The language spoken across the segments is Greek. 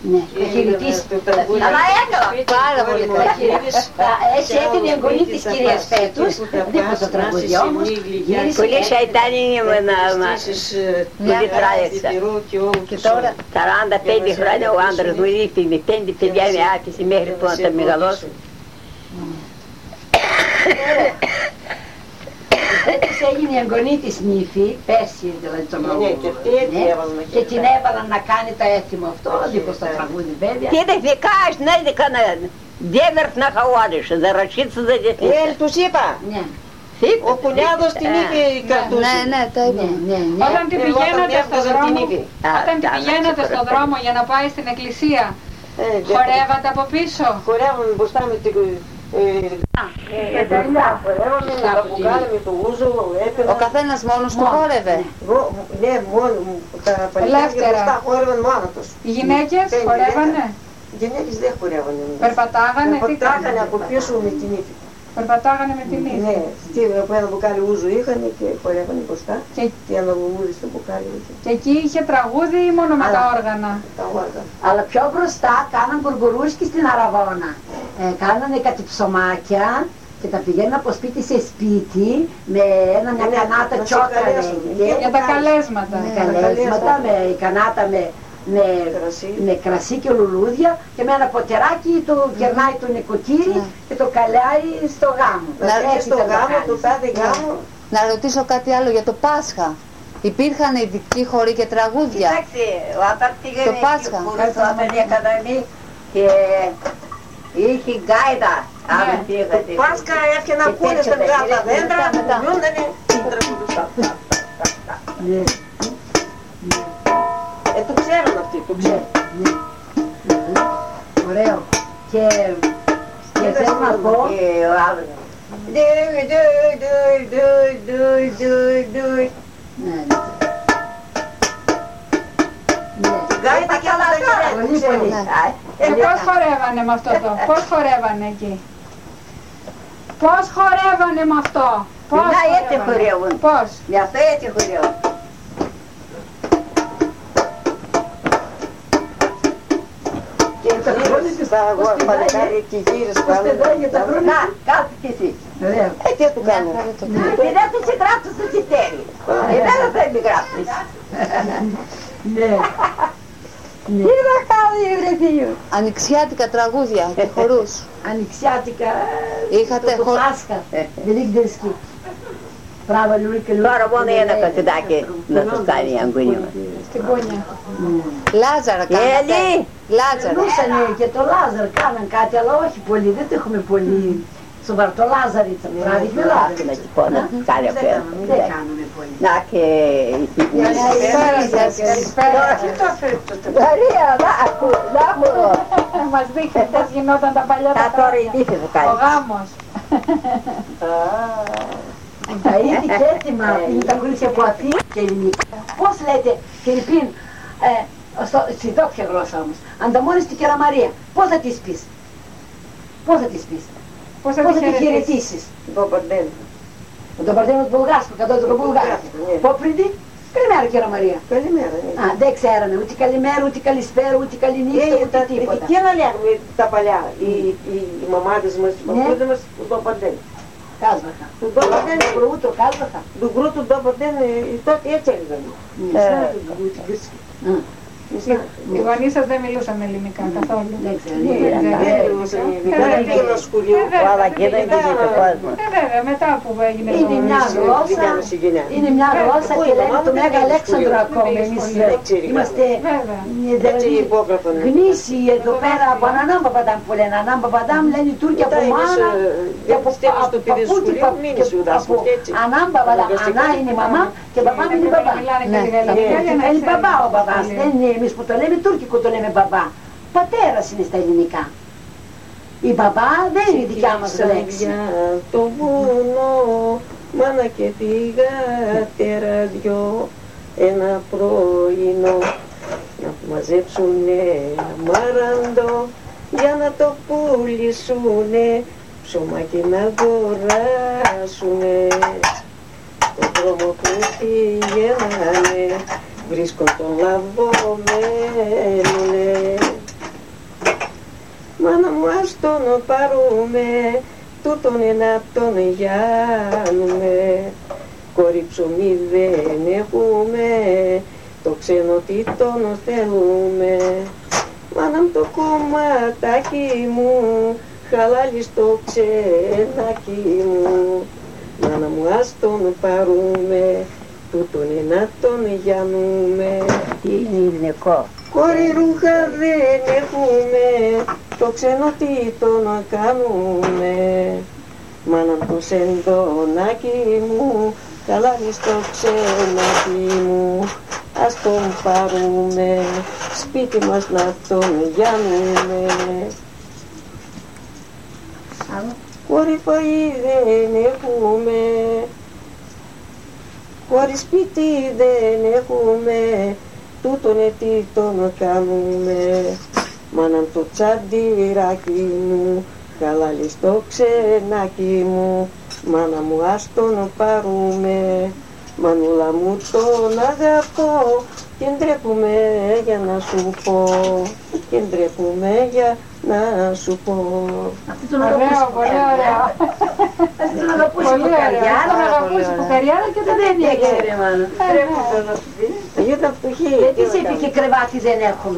Ναι, θα χαιρετήσει. Αλλά έκανα πάρα πολύ καλά. Έτσι έτεινε η εγγονή της κυρίας Πέτρους, δίπλα στο τραγούδι όμως, γύρισε. Πολύ σαϊτάνι ήμουν που τη τράβηξα. Και τώρα 45 χρόνια ο άντρας μου ήρθε με 5 παιδιά με άφησε μέχρι που να τα μεγαλώσουν. Έτσι έγινε η εγγονή της νύφη, πέρσι δηλαδή τον λόγο. Και την έβαλαν να κάνει το έθιμο αυτό, δίπλα στο τραγούδι βέβαια. Τι δεν φυκάς, ναι δεν κανένα. Девер на хавалише, да рачиться за детей. Τους είπα, Ναι, ο κουνιάδος την είχε κρατούσε. Ναι, τα είπα. ναι, ναι. Όταν την πηγαίνατε στο δρόμο, όταν την πηγαίνατε στο δρόμο για να πάει στην εκκλησία, χορεύατε από πίσω. Χορεύαμε μπροστά με την... Χορεύαμε με τα μπουκάλια, με το ούζο, έπαιρνα. Ο καθένας μόνος του χόρευε. Ναι, μόνο τα παλικάρια μπροστά χόρευαν μόνο τους. Οι γυναίκες χορεύανε, Οι γυναίκες δεν χορεύανε. περπατάγανε, τι Περπατάγανε κάνανε. από πίσω με την ύφη. Περπατάγανε με την ύφη. Ναι, από ένα μπουκάλι ούζο είχαν και χορεύανε μπροστά. Και ένα βουβούδι στο μπουκάλι. Και εκεί είχε τραγούδι ή μόνο με τα όργανα. Τα όργανα. Αλλά πιο μπροστά κάναν μπουργκουρούσκι στην Αραβώνα. Κάνανε κάτι ψωμάκια και τα πηγαίναν από σπίτι σε σπίτι με μια κανάτα τσόκα λέγεται. Για τα καλέσματα. Καλέσματα, με κανάτα με κρασί και λουλούδια και με ένα ποτηράκι το κερνάει το νοικοκύρι και το καλάει στο γάμο. Έτσι στο γάμο, το τάδε γάμο. Να ρωτήσω κάτι άλλο για το Πάσχα. Υπήρχαν ειδικοί χοροί και τραγούδια. Εντάξει, όταν πήγαινε Το Πάσχα. στο Αμερική Ακαδεμή και είχε γκάιδα. Άμα πήγατε. Πάσχα έφτιανε να πούνε στα μεγάλα δέντρα, κουνιούντανε και τραγουδούσαν. Το ξέρουν αυτοί, το ξέρουν. Ωραίο. Και θέλω να πω, Γκάιτα και άλλα τα πολύ πολύ. Και πώς χορεύανε με αυτό το, πώς χορεύανε εκεί. Πώς χορεύανε με αυτό. Πώς Να έτσι χορεύουν. Πώς. Γι' αυτό έτσι χορεύουν. Και τα γύρω στα παλικάρια και γύρω στα άλλα. Να, κάτω κι εσύ. Τι του κάνω. Δεν θα σε γράψω στο τσιτέρι. Δεν θα με γράψεις. Ναι. Τι να κάνω, βρεθείο. Ανοιξιάτικα τραγούδια και χορούς. Ανοιξιάτικα, Είχατε το χορ... Πάσχα, Великденски. Права люлька, Τώρα μόνο ένα κασιδάκι να σου κάνει η αγγονή μας. Στην κούνια. Λάζαρα κάνατε. Έλλη! Λάζαρα. Περνούσανε και το Λάζαρ, κάναν κάτι, αλλά όχι πολύ, δεν το έχουμε πολύ σοβαρό. Το Λάζαριца, прави με Λάζαριца. Να σου πω να κάνει αυτό. Δεν κάνουμε πολύ. Να και... Καλησπέρα σας, καλησπέρα. Μαρία, να έχω. Μας δείχνει πώς γινόταν τα παλιά τα Τώρα η χρόνια. τύχη μου Ο κάνει. γάμος. Τα είδη και έτοιμα, είναι τα κορίτσια που αφήνουν και ελληνικά. Πώς λέτε, Φιρπίν, στη δόξια γλώσσα όμως, ανταμώνεις την Κεραμαρία, πώς θα της πεις. Πώς θα της πεις. Πώς θα Πώς τη θα τη χαιρετήσεις. χαιρετήσεις. Бабаден. Τον πατέρα του Βουλγάσκου, κατώτατο Βουλγάσκου. Πόπριντι, καλημέρα Κεραμαρία. Καλημέρα. Α, δεν ξέραμε ούτε καλημέρα, ούτε καλησπέρα, ούτε καληνύχτα, ούτε τίποτα. Τι να λέγουμε τα παλιά, οι μαμάδες μας, οι παππούδες μας, του Μπαμπαντέν. Κάσβαχα. Του Μπαμπαντέν, Το πρώτο κάσβαχα. του γκρού του Μπαμπαντέν, τότε έτσι έλεγαν. Οι γονείς σας δεν μιλούσαν ελληνικά καθόλου. Δεν ξέρω. Δεν μιλούσαν ελληνικά, δεν πήγαιναν σχολείο. Αλλά και δεν πήγε και κόσμο. Βέβαια, μετά που έγινε το... Είναι μια γλώσσα, είναι μια γλώσσα και λένε το Μέγα Αλέξανδρο ακόμα. Εμείς είμαστε Έτσι υπόγραφαν. γνήσιοι εδώ πέρα από Ανανάμ Παπαντάμ που λένε. Ανάμ Παπαντάμ λένε οι Τούρκοι από μάνα και από παππούκι από Ανάμ Παπαντάμ. Ανά είναι η μαμά και παπά είναι η μπαμπά. Μιλάνε και τη γαλλικά για να Είναι μπαμπά ο ξέρουν. μπαμπάς, δεν είναι εμείς που το λέμε τουρκικό το λέμε μπαμπά. Πατέρας είναι στα ελληνικά. Η μπαμπά δεν είναι η δικιά μας λέξη. Το βουνό, μάνα και θυγάτερα δυο, ένα πρωινό να μαζέψουνε μαραντό για να το πουλήσουνε, ψωμάκι να αγοράσουνε. Το δρόμο που πηγαίνανε βρίσκω τον λαβωμένουνε. τον πάρουμε, τούτον να τον γιάνουμε. Κόρη ψωμί δεν έχουμε, το ξένο τι τον θέλουμε. Μάνα μου το κομματάκι μου, χαλάλι στο ξενάκι μου. Μάνα μου ας τον πάρουμε, τούτον να τον γιάνουμε. Τι είναι γυναικό. Κόρη ρούχα δεν έχουμε, το ξένο τι τον κάνουμε. Μάνα μου το σεντονάκι μου, χαλάλι στο ξενάκι μου. Ας τον πάρουμε, σπίτι μας να τον γιάνουμε. Κόρη φαΐ δεν έχουμε, κόρη σπίτι δεν έχουμε, τούτον τι τον κάνουμε. Μάνα μου το τσαντιράκι μου, χαλάλι στο ξενάκι μου. Μάνα μου ας τον πάρουμε, μανούλα μου τον αγαπώ. Και ντρέπουμε για να σου πω, και ντρέπουμε για να σου πω. Αυτή τον αγαπούσε Πολύ ωραίο. Αυτή τον αγαπούσε Πολύ που ωραίο. καριάρα. Τον αγαπούσε που καριάρα και δεν Δεν έφυγε. έκανε ρε μάνα. Τρέπονται να σου πει. Για τα φτωχή. Γιατί σε είπε και κρεβάτι δεν έχουμε.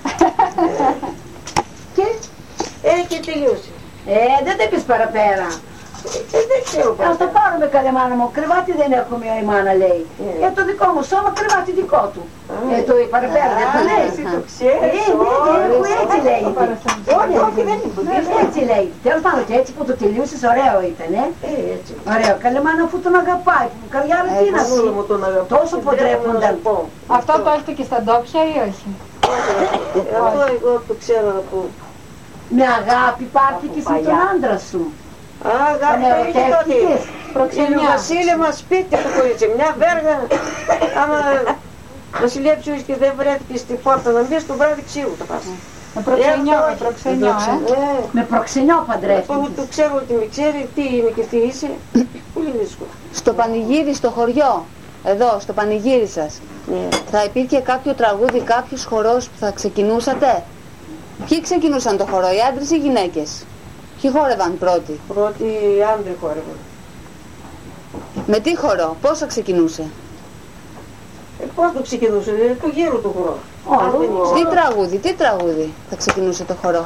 Και Και τελείωσε. δεν τα είπες παραπέρα. Δεν ξέρω Ας το πάρουμε καλέ μάνα μου, κρεβάτι δεν έχουμε η μάνα λέει. Το δικό μου σώμα κρεβάτι δικό του. Το παραπέρα δεν το λέει. Εσύ το ξέρεις. Έτσι λέγεται. Όχι δεν είναι. Έτσι λέγεται. Τέλος πάντων και έτσι που το τελείωσες ωραίο ήταν. Έτσι. Ωραίο. Καλέ μάνα αφού τον αγαπάει. Καριάρα τι να Μανούλα μου σου. τον αγαπώ. Τόσο και ποντρέπονταν. ντρέπομαι να σου πω. Αυτό το έχετε και στα ντόπια ή όχι? Αυτό εγώ το ξέρω να πω. Με αγάπη πάρθηκες με τον άντρα σου. Αγάπη Τον το είχε τότε. ερωτεύτηκες. Είναι ο Βασίλεμα σπίτι του κορίτσι. Μια βέργα. Άμα βασιλέψεις και δεν βρέθηκε στη πόρτα να μπεις το βράδυ ξύλου το πας. Με προξενιό, με προξενιό, Με προξενιό παντρεύτηκες. Το ξέρω ότι με ξέρει τι είναι και τι είσαι. Πολύ δύσκολο. Στο πανηγύρι, στο χωριό, εδώ, στο πανηγύρι σας, Ναι. θα υπήρχε κάποιο τραγούδι, κάποιος χορός που θα ξεκινούσατε? Ποιοι ξεκινούσαν το χορό, οι άντρες ή οι γυναίκες? Ποιοι χόρευαν πρώτοι? Πρώτοι άντρε χόρευαν. Με τι χορό, πώς θα ξεκινούσε? Πώς το ξεκινούσε, το γύρο του χορό. Τι τραγούδι θα ξεκινούσε το χορό?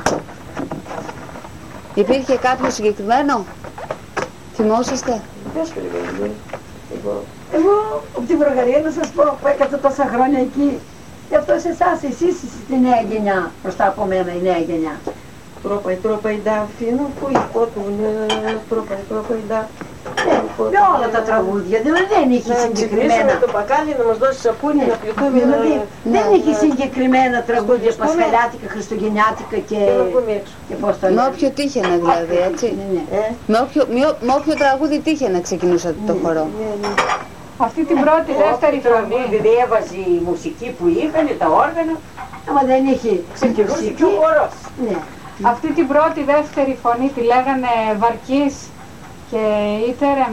Υπήρχε κάποιο συγκεκριμένο? Θυμόσαστε? Ποιος περιμένει, Εγώ από την Βουλγαρία να σας πω που έκανα τόσα χρόνια εκεί. Γι' αυτό σε εσάς, εσείς είστε στη νέα γενιά, μπροστά από μένα η νέα γενιά. Τропай, да, фину, поїхати, тропай, да. Με όλα τα τραγούδια, δηλαδή δεν είχε συγκεκριμένα. το μπακάλι, να μας δώσει σαπούνι, να πληθούμε, Δηλαδή δεν είχε συγκεκριμένα τραγούδια, πασχαλιάτικα, χριστουγεννιάτικα και πώς το Με λένε. όποιο τύχαινε δηλαδή, έτσι. Ναι. Με όποιο τραγούδι τύχαινε ξεκινούσατε το χορό. Αυτή την πρώτη, δεύτερη φωνή. Έβαζε η μουσική που είχαν, τα όργανα, Άμα δεν είχε ξεκινούσε και ο χορός. Ναι. Αυτή την πρώτη, δεύτερη φωνή τη λέγανε Βαρκής και Ήτερεμ.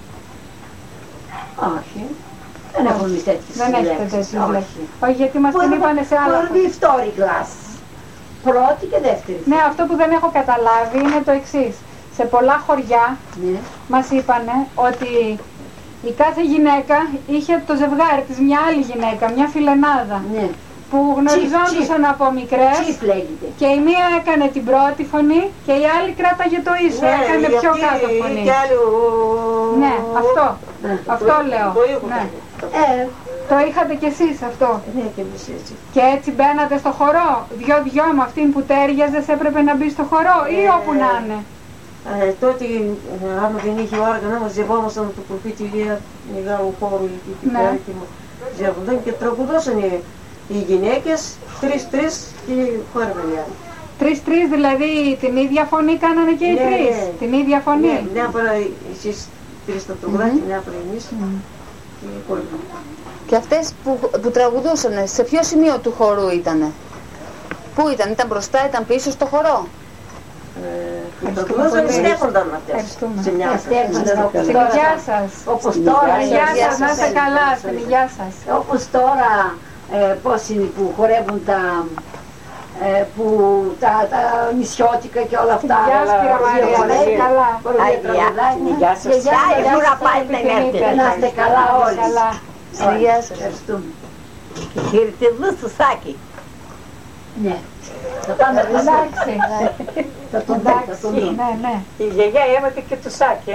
Όχι. Δεν έχουμε εμείς τέτοιες Δεν έχετε λέξεις. τέτοιες Όχι. λέξεις. Όχι, γιατί μας την είπανε σε άλλα. Πρώτη, φτώρη κλάς. Πρώτη και δεύτερη. Ναι, αυτό που δεν έχω καταλάβει είναι το εξής. Σε πολλά χωριά Ναι. μας είπανε ότι η κάθε γυναίκα είχε το ζευγάρι της, μια άλλη γυναίκα, μια φιλενάδα, Ναι. που γνωριζόντουσαν από μικρές Τσίφ λέγεται. και η μία έκανε την πρώτη φωνή και η άλλη κράταγε το ίσο, έκανε πιο κάτω φωνή. Ναι, αυτό λέω. Ναι. Το είχατε κι εσείς αυτό. Ναι, και εμείς έτσι. Και έτσι μπαίνατε στο χορό, δυο-δυο με αυτήν που τέριαζε έπρεπε να μπει στο χορό ή όπου να είναι. Τότε, άμα δεν είχε όργανα, μαζευόμασταν από το προφήτηλια μεγάλου χώρου εκεί πέρα και μαζεύονταν και τραγουδούσαν οι γυναίκες, τρεις-τρεις και χόρευαν οι άλλοι. Τρεις-τρεις, δηλαδή την ίδια φωνή κάνανε και οι τρεις. Την ίδια φωνή. Ναι, μια φορά εσείς τρεις τα τραγουδάτε, μια φορά εμείς και οι υπόλοιποι. Και αυτές που τραγουδούσαν, σε ποιο σημείο του χορού ήτανε? Πού ήταν μπροστά, ήταν πίσω στο χορό? Τραγουδούσαν, στέφονταν αυτές. Ευχαριστούμε. Σε μια Στην υγειά σας. Όπως τώρα. Στην υγειά σας, να είστε καλά, στην υγειά σας. Όπως τώρα, πώς είναι που χορεύουν που τα νησιώτικα και όλα αυτά. Γεια σας κυρία Μαρία, καλά. Γεια σας. Πού να πάει δεν έρθετε. Να είστε καλά όλοι. Γεια σας. Ευχαριστούμε. Χαιρετισμού στο Σάκη. Ναι. Θα πάμε Εντάξει. Θα τον δω. Ναι. Η γιαγιά έμαθε και το Σάκη.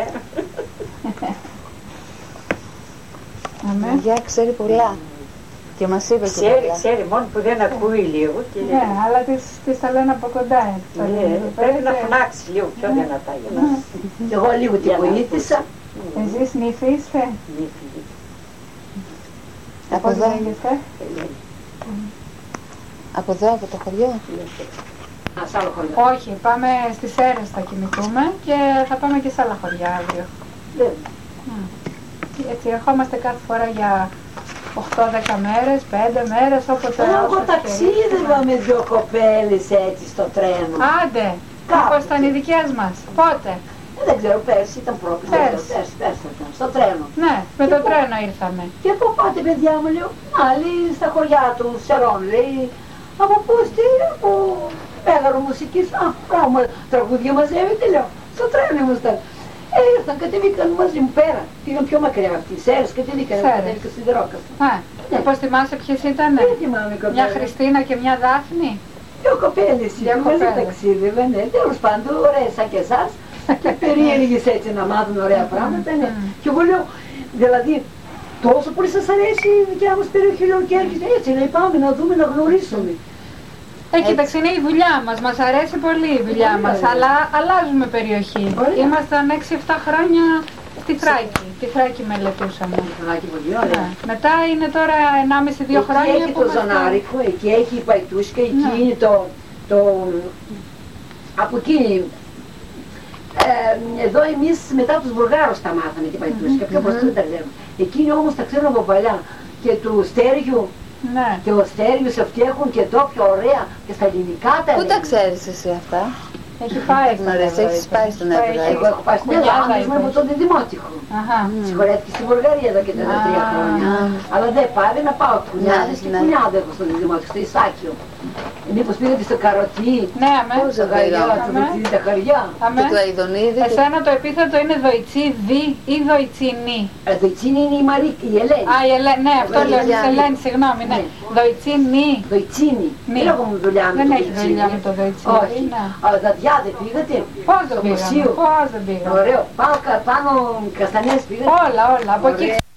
Η γιαγιά ξέρει πολλά. Και μας είπε και πολλά. Ξέρει, μόνο που δεν ακούει λίγο. Ναι, αλλά τις τα λένε από κοντά. Πρέπει να φωνάξει λίγο πιο δυνατά για μας. Και εγώ λίγο τη βοήθησα. Εσείς νύφη είστε? Από εδώ, από εδώ, από το χωριό. Σε άλλο χωριό. Όχι, πάμε στις Σέρρες θα κοιμηθούμε και θα πάμε και σε άλλα χωριά αύριο. Έτσι ερχόμαστε κάθε φορά για 8-10 μέρες, 5 μέρες, όποτε. Εγώ ταξίδευα με 2 κοπέλες έτσι στο τρένο. Άντε, μήπως ήταν οι δικές μας. Πότε? Δεν ξέρω, πέρσι ήταν πρόκληση. Πέρσι ήταν, στο τρένο. Ναι, με το τρένο ήρθαμε. Και από πάτε παιδιά μου, λέω, άλλοι στα χωριά του Σερών, λέει, από πού είστε, από Μέγαρο Μουσικής, πράγμα, τραγούδια μαζεύετε, λέω, στο τρένο ήμασταν. Ήρθαν, κατεβήκαν μαζί μου πέρα, πήγαν πιο μακριά αυτοί, Σέρες, κατεβήκαν στη Δρόκαστο. Πώς θυμάσαι ποιες ήτανε? Δεν θυμάμαι κοπέλες. Μια Χριστίνα και μια Δάφνη. 2 κοπέλες, μαζί ταξίδευαν, τέλος πάντων, ωραίες σαν και εσάς. Και περίεργες έτσι να μάθουν ωραία πράγματα. Και εγώ λέω, δηλαδή, τόσο πολύ σας αρέσει η δικιά μας περιοχή, λέω, και έρχεται έτσι, λέει, πάμε να δούμε, να γνωρίσουμε. Κοίταξε, είναι η δουλειά μας, μας αρέσει πολύ η δουλειά μας, αλλά αλλάζουμε περιοχή. Ήμασταν 6-7 χρόνια στη Θράκη, τη Θράκη μελετούσαμε. Μετά είναι τώρα 1,5-2 χρόνια. Εκεί έχει το Ζωνάρικο, εκεί έχει η Παϊτούσκα, εκεί είναι το από εκεί. Εδώ εμείς μετά τους Βουλγάρους τα μάθαμε την Παϊτούσκα, πιο μπροστά δεν τα ξέρουμε. Εκείνοι όμως τα ξέρουν από παλιά. Και του Στέριου, και ο Στέριους αυτοί έχουν και εδώ πιο ωραία και στα ελληνικά τα. Πού τα ξέρεις εσύ αυτά? Έχει πάει στον Εύρωα. Έχεις πάει στον Εύρωα. Εγώ έχω πάει στην Ελλάδα, ήμουν από τον Δημότυχο. Συγχωρέθηκε στη Βουλγαρία εδώ και 3 χρόνια. Αλλά δεν πάει, να πάω κουνιάδες και κουνιάδε έχω στον Δημότυχο, στο Ισάκιο. Μήπως πήγατε στο Καροτί? Ναι, αμέ. Στο Γαϊδιά, τα χαριά. Και το Αηδονίδη. Εσένα το επίθετο είναι Δοϊτσίδη ή Δοϊτσίνη? Δοϊτσίνη είναι η Μαρίκη, η Ελένη. Α, η Ελένη, ναι, αυτό λέω, της Ελένη, συγγνώμη, ναι. Δοϊτσίνη. Δοϊτσίνη. Δεν έχω δουλειά με το Δοϊτσίνη. Δεν έχει δουλειά με το Δοϊτσίνη. Όχι. Αλλά Δαδιά δεν πήγατε? Πώς δεν πήγαμε, πώς δεν πήγαμε. Ωραίο. Πάνω Καστανιές πήγατε? Όλα, από εκεί.